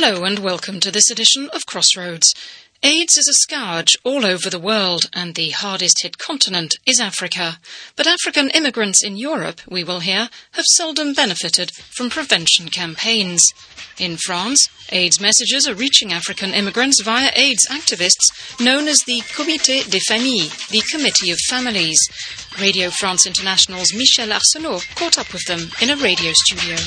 Hello and welcome to this edition of Crossroads. AIDS is a scourge all over the world, and the hardest hit continent is Africa. But African immigrants in Europe, we will hear, have seldom benefited from prevention campaigns. In France, AIDS messages are reaching African immigrants via AIDS activists known as the Comité des Familles, the Committee of Families. Radio France International's Michel Arsenault caught up with them in a radio studio.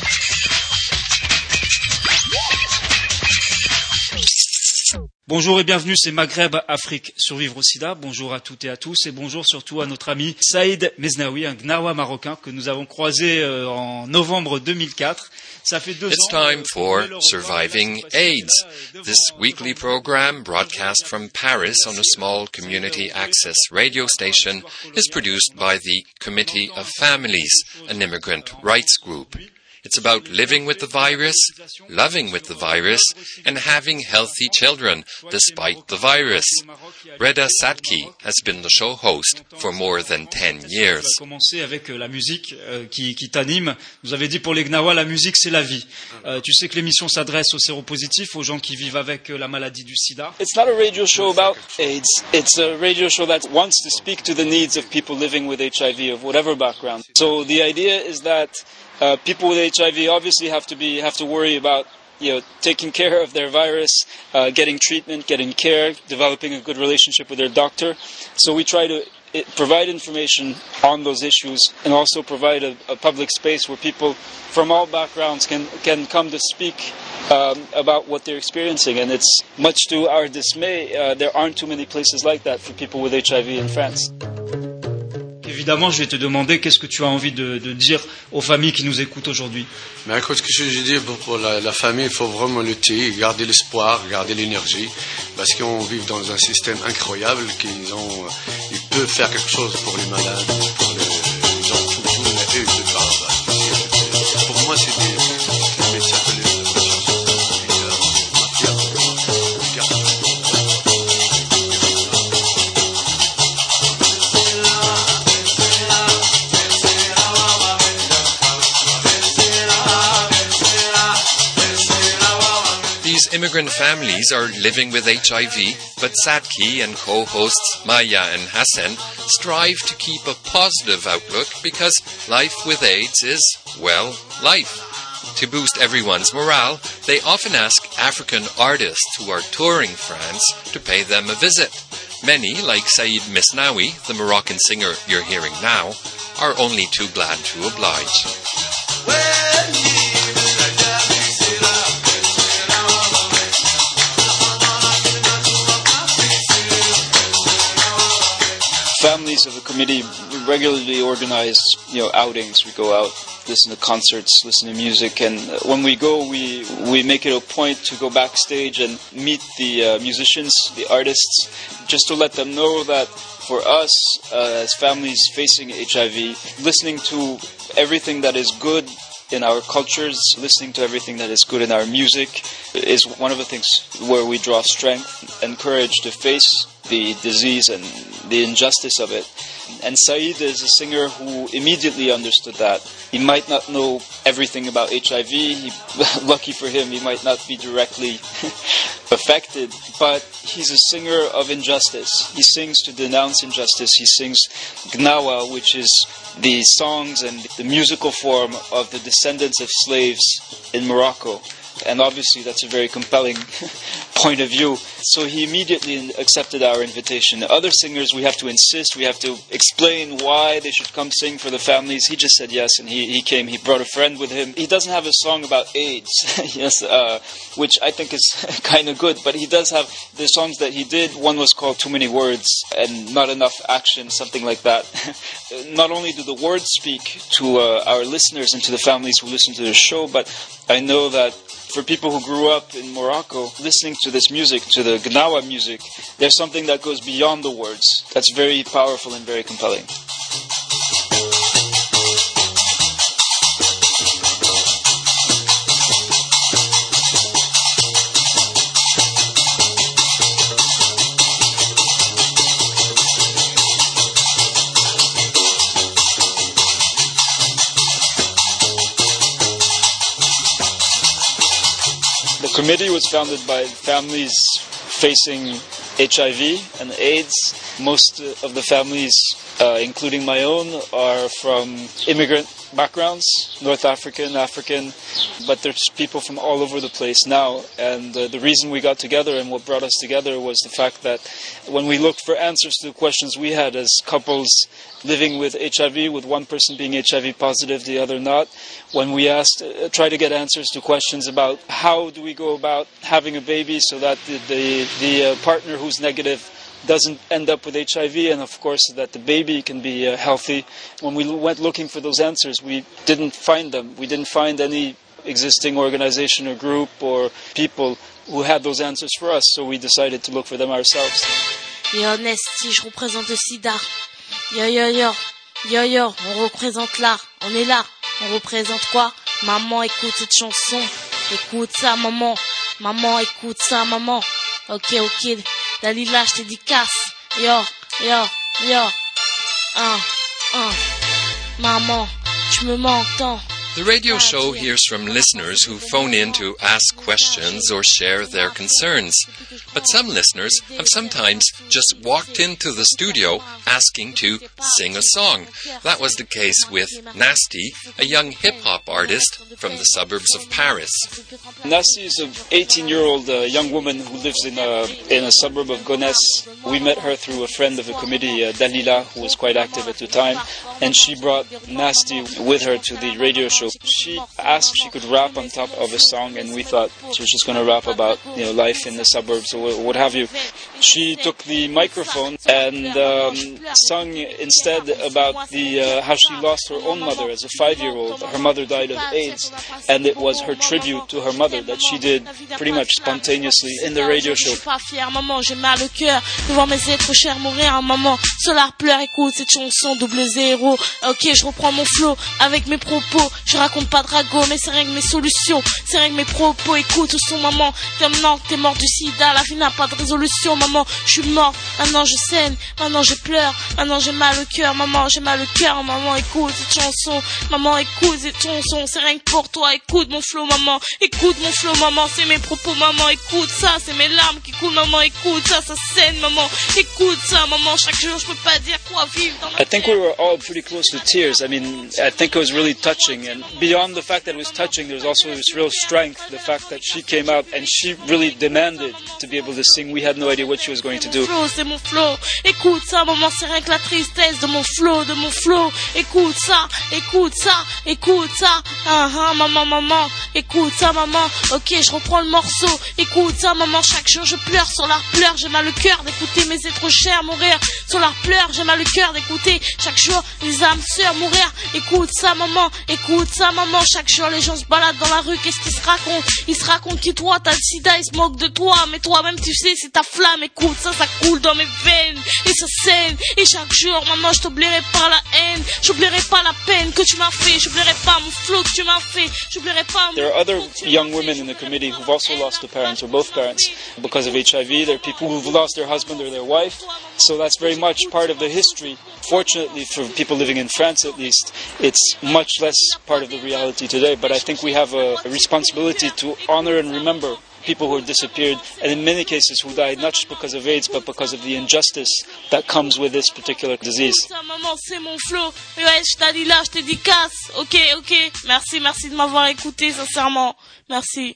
Bonjour et bienvenue, c'est Maghreb Afrique Survivre au Sida. Bonjour à toutes et à tous et bonjour surtout à notre ami Saïd Mesnaoui, un Gnawa marocain que nous avons croisé en novembre 2004. Ça fait 2 ans. It's time for Surviving AIDS, this weekly program broadcast from Paris on a small community access radio station is produced by the Committee of Families, an immigrant rights group. It's about living with the virus, loving with the virus, and having healthy children despite the virus. Reda Sadki has been the show host for more than 10 years. On va commencer avec la musique qui t'anime. Vous avez dit pour les Gnawa, la musique c'est la vie. Tu sais que l'émission s'adresse aux séropositifs, aux gens qui vivent avec la maladie du sida. It's not a radio show about AIDS. It's a radio show that wants to speak to the needs of people living with HIV of whatever background. So the idea is that people with HIV obviously have to worry about taking care of their virus, getting treatment, getting care, developing a good relationship with their doctor. So we try to provide information on those issues and also provide a public space where people from all backgrounds can come to speak about what they're experiencing. And it's much to our dismay, there aren't too many places like that for people with HIV in France. Évidemment, je vais te demander qu'est-ce que tu as envie de dire aux familles qui nous écoutent aujourd'hui. Mais écoute, ce que je dis pour la famille, il faut vraiment lutter, garder l'espoir, garder l'énergie, parce qu'on vit dans un système incroyable, ils peuvent faire quelque chose pour les malades, pour les gens tout eux, ils ne parlent pas. Pour moi, c'est des médecins que les Immigrant families are living with HIV, but Sadki and co-hosts Maya and Hassan strive to keep a positive outlook because life with AIDS is, well, life. To boost everyone's morale, they often ask African artists who are touring France to pay them a visit. Many, like Saïd Mesnaoui, the Moroccan singer you're hearing now, are only too glad to oblige. Families of the committee regularly organize, outings. We go out, listen to concerts, listen to music, and when we go, we make it a point to go backstage and meet the musicians, the artists, just to let them know that for us, as families facing HIV, listening to everything that is good in our cultures, listening to everything that is good in our music is one of the things where we draw strength and courage to face the disease and the injustice of it. And Saïd is a singer who immediately understood that. He might not know everything about HIV. Lucky for him, he might not be directly affected, but he's a singer of injustice. He sings to denounce injustice. He sings Gnawa, which is the songs and the musical form of the descendants of slaves in Morocco. And obviously that's a very compelling point of view. So he immediately accepted our invitation. Other singers, we have to insist, we have to explain why they should come sing for the families. He just said yes, and he came. He brought a friend with him. He doesn't have a song about AIDS, yes, which I think is kind of good, but he does have the songs that he did. One was called Too Many Words and Not Enough Action, something like that. Not only do the words speak to our listeners and to the families who listen to the show, but I know that for people who grew up in Morocco, listening to this music, to the Gnawa music, there's something that goes beyond the words. That's very powerful and very compelling. committee was founded by families facing HIV and AIDS. Most of the families, including my own, are from immigrant backgrounds, North African, African, but there's people from all over the place now. And the reason we got together and what brought us together was the fact that when we looked for answers to the questions we had as couples living with HIV, with one person being HIV positive, the other not, when we tried to get answers to questions about how do we go about having a baby so that the partner who's negative doesn't end up with HIV, and of course that the baby can be healthy. When we went looking for those answers, we didn't find them. We didn't find any existing organization or group or people who had those answers for us, so we decided to look for them ourselves. Yo, Nesty, je représente le sida. Yo, yo, yo, yo, yo, on représente l'art, on est là. On représente quoi? Maman, écoute cette chanson. Écoute ça, maman. Maman, écoute ça, maman. Ok, ok. Dalila, je te dédicace. Yo, yo, yo. Maman, tu me manques tant. The radio show hears from listeners who phone in to ask questions or share their concerns. But some listeners have sometimes just walked into the studio asking to sing a song. That was the case with Nasty, a young hip-hop artist from the suburbs of Paris. Nasty is an 18-year-old young woman who lives in a suburb of Gonesse. We met her through a friend of the committee, Dalila, who was quite active at the time, and she brought Nasty with her to the radio show. She asked if she could rap on top of a song, and we thought she was just going to rap about life in the suburbs or what have you. She took the microphone and sung instead about how she lost her own mother as a 5-year-old. Her mother died of AIDS, and it was her tribute to her mother that she did pretty much spontaneously in the radio show. Je suis pas fière, maman, j'ai mal au cœur de voir mes êtres chers mourir, maman. Solar pleure, écoute cette chanson double zéro. Ok, je reprends mon flow avec mes propos. Je raconte pas de ragot, mais c'est rien que mes solutions, c'est rien que mes propos. Écoute au son, maman, t'es mort du sida, la vie n'a pas de résolution, maman. Je suis morte, maintenant je saigne, maintenant je pleure, maintenant j'ai mal au cœur, maman, j'ai mal au cœur, maman. Écoute cette chanson, maman, écoute cette chanson, c'est rien que pour toi. Écoute mon flow, maman, écoute mon flow, maman, c'est mes propos, maman. Écoute ça, c'est mes larmes qui coulent, maman. Écoute ça, ça saigne, maman. Écoute ça, maman. Chaque jour, je peux pas dire quoi vivre dans ma I think we were all pretty close to tears. I mean, I think it was really touching, and beyond the fact that it was touching, there's also this real strength, the fact that she came out and she really demanded to be able to sing. We had no idea what she was going to do. C'est mon flow. Écoute ça, maman, c'est rien que la tristesse de mon flow, de mon flow. Écoute ça, écoute ça, écoute ça. Maman, maman, écoute ça, maman. Ok, je reprends le morceau. Écoute ça, maman, chaque jour je pleure, sur la pleure, j'ai mal au cœur d'écouter mes êtres chers mourir. Sur la pleure, j'ai mal au cœur d'écouter chaque jour les âmes sœurs mourir. Écoute ça, maman, écoute ça, maman. Chaque jour les gens se baladent dans la rue, qu'est-ce qu'ils se racontent? Ils se racontent que toi, t'as le sida, ils se moquent de toi. Mais toi-même, tu sais, c'est ta flamme. Écoute ça, ça coule dans mes veines et ça saigne. Et chaque jour, maman, je t'oublierai pas la haine, j'oublierai pas la peine que tu m'as fait, j'oublierai pas mon flow que tu m'as fait, j'oublierai pas. There are other young women in the committee who've also lost a parent or both parents because of HIV. There are people who've lost their husband or their wife. So that's very much part of the history. Fortunately, for people living in France at least, it's much less part of the reality today. But I think we have a responsibility to honor and remember people who have disappeared, and in many cases who died not just because of AIDS, but because of the injustice that comes with this particular disease. Maman, c'est mon flow. Ouais, je t'ai dit là, je te dédicace. Ok, ok. Merci, merci de m'avoir écouté, sincèrement. Merci.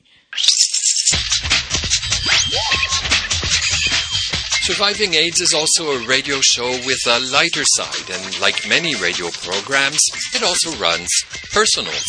Surviving AIDS is also a radio show with a lighter side, and like many radio programs, it also runs personals.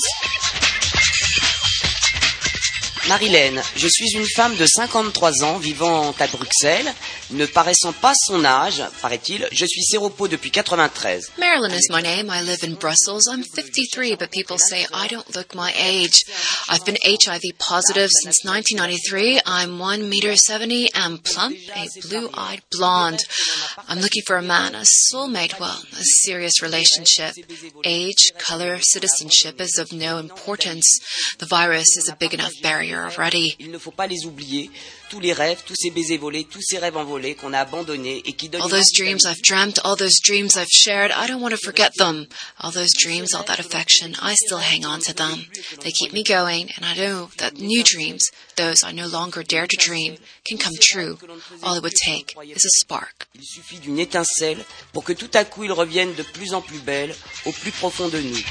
Marilène, je suis une femme de 53 ans vivant à Bruxelles, ne paraissant pas son âge, paraît-il. Je suis séropo depuis 93. Marilyn is my name. I live in Brussels. I'm 53, but people say I don't look my age. I've been HIV positive since 1993. I'm 1.70 m and plump, a blue-eyed blonde. I'm looking for a man, a soulmate, well, a serious relationship. Age, color, citizenship is of no importance. The virus is a big enough barrier already. Il ne faut pas les oublier, tous les rêves, tous ces baisers volés, tous ces rêves envolés. contrôlés, qu'on a abandonnés et qui donnent... All those dreams I've dreamt, all those dreams I've shared, I don't want to forget them. All those dreams, all that affection, I still hang on to them. They keep me going, and I know that new dreams, those I no longer dare to dream, can come true. All it would take is a spark. Il suffit d'une étincelle pour que tout à coup ils reviennent de plus en plus belles, au plus profond de nous.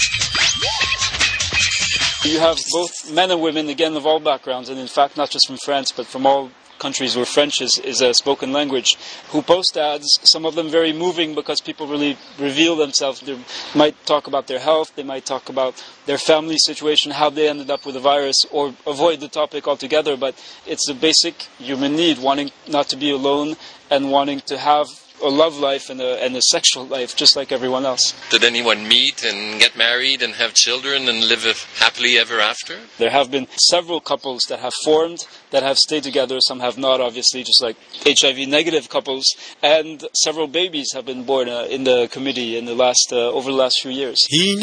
You have both men and women, again, of all backgrounds, and in fact not just from France, but from all countries where French is a spoken language, who post ads, some of them very moving because people really reveal themselves. They might talk about their health, they might talk about their family situation, how they ended up with the virus, or avoid the topic altogether, but it's a basic human need, wanting not to be alone and wanting to have a love life and a sexual life, just like everyone else. Did anyone meet and get married and have children and live happily ever after? There have been several couples that have formed, that have stayed together. Some have not, obviously, just like HIV-negative couples. And several babies have been born in the committee in the last over the last few years.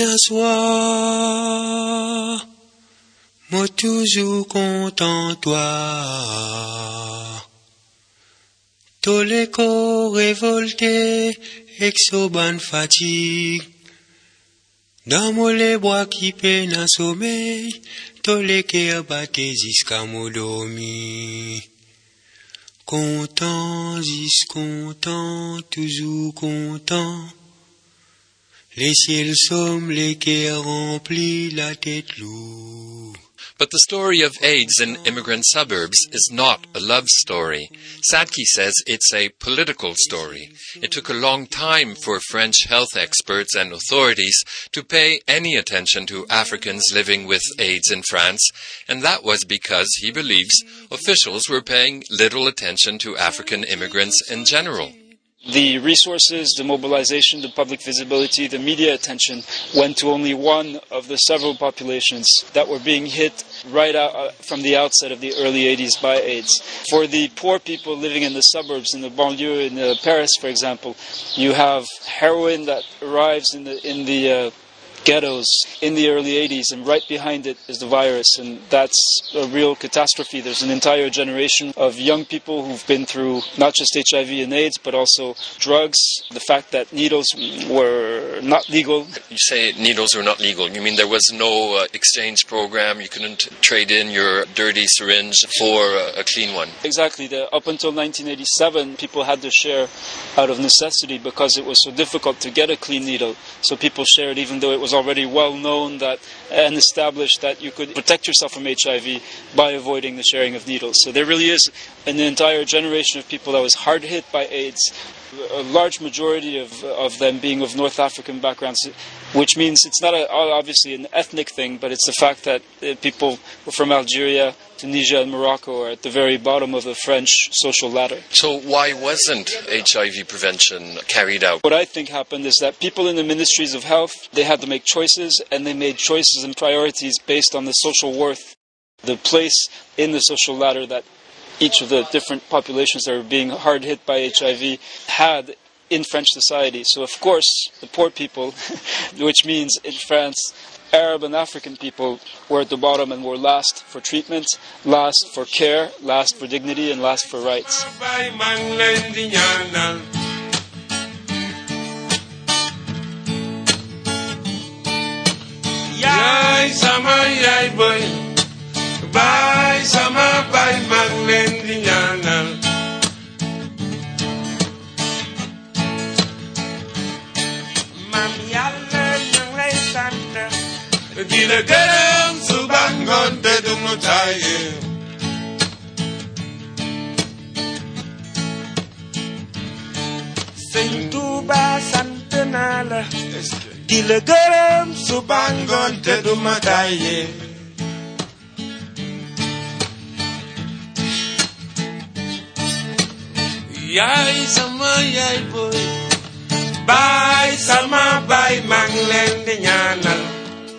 Moi toujours content toi. Tous les corps révoltés, exoban fatigue. Dans mon les bois qui peinent à sommeil, tous les cœurs battent jusqu'à mon dormi. Content, content, toujours content. Les ciels sombres, les cœurs remplis, la tête lourde. But the story of AIDS in immigrant suburbs is not a love story. Sadki says it's a political story. It took a long time for French health experts and authorities to pay any attention to Africans living with AIDS in France, and that was because, he believes, officials were paying little attention to African immigrants in general. The resources, the mobilization, the public visibility, the media attention went to only one of the several populations that were being hit right out from the outset of the early 80s by AIDS. For the poor people living in the suburbs, in the banlieue, in Paris, for example, you have heroin that arrives in the ghettos in the early 80s, and right behind it is the virus, and that's a real catastrophe. There's an entire generation of young people who've been through not just HIV and AIDS, but also drugs, the fact that needles were not legal. You say needles were not legal. You mean there was no exchange program? You couldn't trade in your dirty syringe for a clean one? Exactly. Up until 1987, people had to share out of necessity because it was so difficult to get a clean needle. So people shared even though it was already well known that and established that you could protect yourself from HIV by avoiding the sharing of needles. So there really is an entire generation of people that was hard hit by AIDS, a large majority of them being of North African backgrounds, which means it's not obviously an ethnic thing, but it's the fact that people from Algeria, Tunisia and Morocco are at the very bottom of the French social ladder. So why wasn't HIV prevention carried out? What I think happened is that people in the ministries of health, they had to make choices, and they made choices and priorities based on the social worth, the place in the social ladder that each of the different populations that were being hard hit by HIV had in French society. So of course, the poor people, which means in France, Arab and African people were at the bottom and were last for treatment, last for care, last for dignity, and last for rights. Dila garam subangon te dumutaye. Sentuba santenala. Dila garam subangon te dumutaye. Yai sama yai boy. Bye sama bye manglen de nyanal.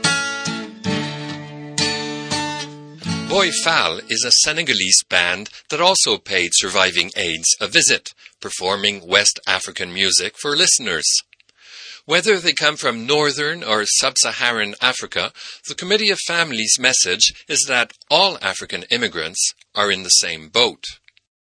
Boy Fall is a Senegalese band that also paid surviving AIDS a visit, performing West African music for listeners. Whether they come from northern or sub-Saharan Africa, the Committee of Families' message is that all African immigrants are in the same boat.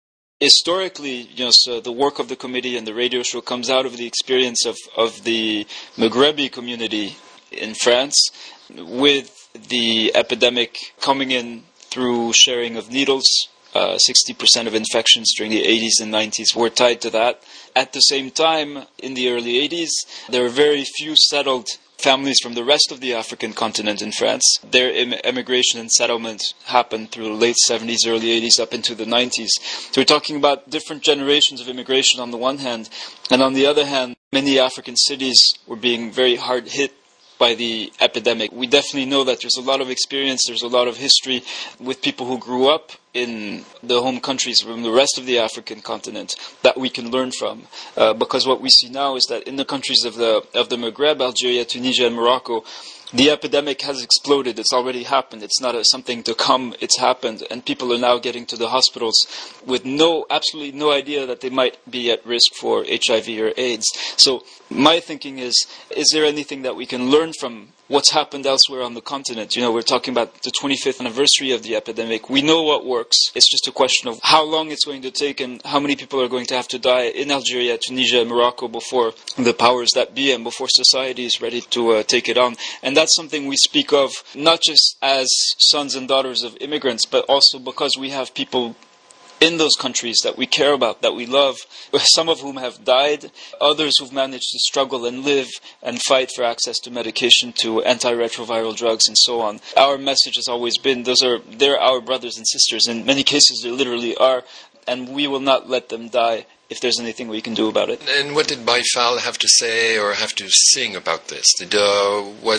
historically, so the work of the committee and the radio show comes out of the experience of the Maghrebi community in France, with the epidemic coming in through sharing of needles. 60% of infections during the 80s and 90s were tied to that. At the same time, in the early 80s, there were very few settled families from the rest of the African continent in France. Their immigration and settlement happened through the late 70s, early 80s, up into the 90s. So we're talking about different generations of immigration on the one hand, and on the other hand, many African cities were being very hard hit by the epidemic. We definitely know that there's a lot of experience, there's a lot of history with people who grew up in the home countries from the rest of the African continent that we can learn from. Because what we see now is that in the countries of the Maghreb, Algeria, Tunisia, and Morocco, the epidemic has exploded. It's already happened. It's not something to come. It's happened. And people are now getting to the hospitals with absolutely no idea that they might be at risk for HIV or AIDS. So my thinking is there anything that we can learn from what's happened elsewhere on the continent? We're talking about the 25th anniversary of the epidemic. We know what works. It's just a question of how long it's going to take and how many people are going to have to die in Algeria, Tunisia, and Morocco before the powers that be and before society is ready to take it on. And that's something we speak of not just as sons and daughters of immigrants, but also because we have people in those countries that we care about, that we love, some of whom have died, others who've managed to struggle and live and fight for access to medication, to antiretroviral drugs, and so on. Our message has always been, they're our brothers and sisters. In many cases, they literally are, and we will not let them die if there's anything we can do about it. And what did Baifal have to say or have to sing about this? Was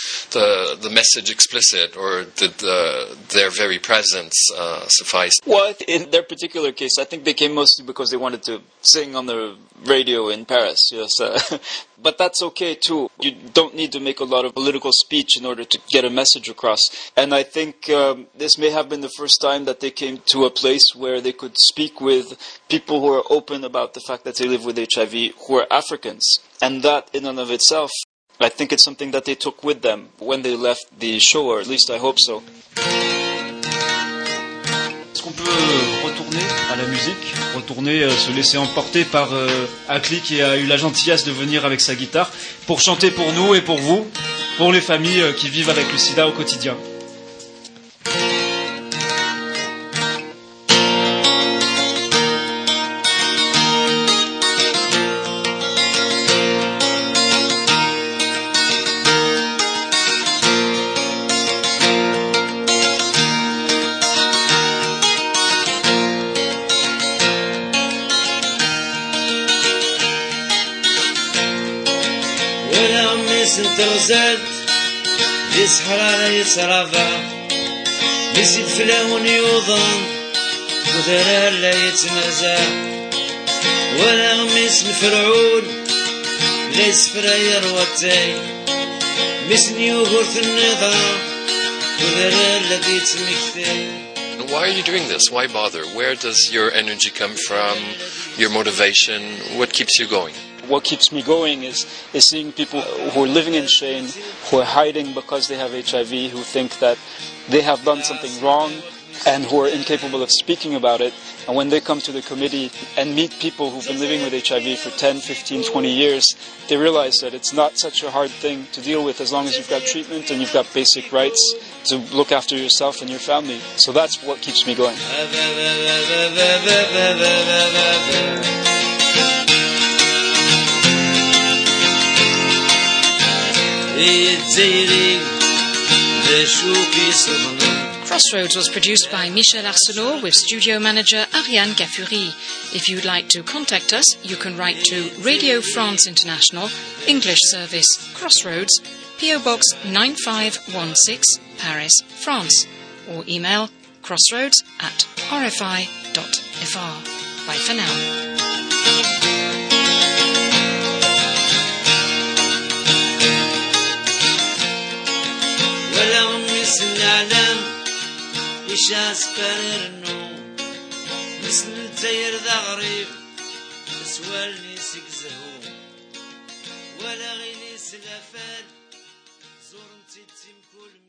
the message explicit, or did their very presence suffice? Well, in their particular case, I think they came mostly because they wanted to sing on the radio in Paris. Yes, but that's okay too. You don't need to make a lot of political speech in order to get a message across. And I think this may have been the first time that they came to a place where they could speak with people who are open about the fact that they live with HIV, who are Africans. And that in and of itself, I think it's something that they took with them when they left the show, or at least I hope so. Est-ce qu'on peut retourner à la musique, se laisser emporter par Akli, qui a eu la gentillesse de venir avec sa guitare pour chanter pour nous et pour vous, pour les familles qui vivent avec le sida au quotidien. تغزل يسحر على يسرفا يزيد فلاون يوضن وذرا لا يتمازع ولا غميس مفرعون لا يسفر يروتي مسني وغرث النظام وذرا لا يتمكتي. Why are you doing this? Why bother? Where does your energy come from? Your motivation? What keeps you going? What keeps me going is seeing people who are living in shame, who are hiding because they have HIV, who think that they have done something wrong and who are incapable of speaking about it. And when they come to the committee and meet people who've been living with HIV for 10, 15, 20 years, they realize that it's not such a hard thing to deal with as long as you've got treatment and you've got basic rights to look after yourself and your family. So that's what keeps me going. Crossroads was produced by Michel Arcelot with studio manager Ariane Gafuri. If you'd like to contact us, you can write to Radio France International, English Service, Crossroads, PO Box 9516, Paris, France, or email crossroads@rfi.fr. Bye for now. العالم يشاس قرر النوم مثل التير ذا غريب سوالني سكزهوم ولا غيني سلافال زور انتي كل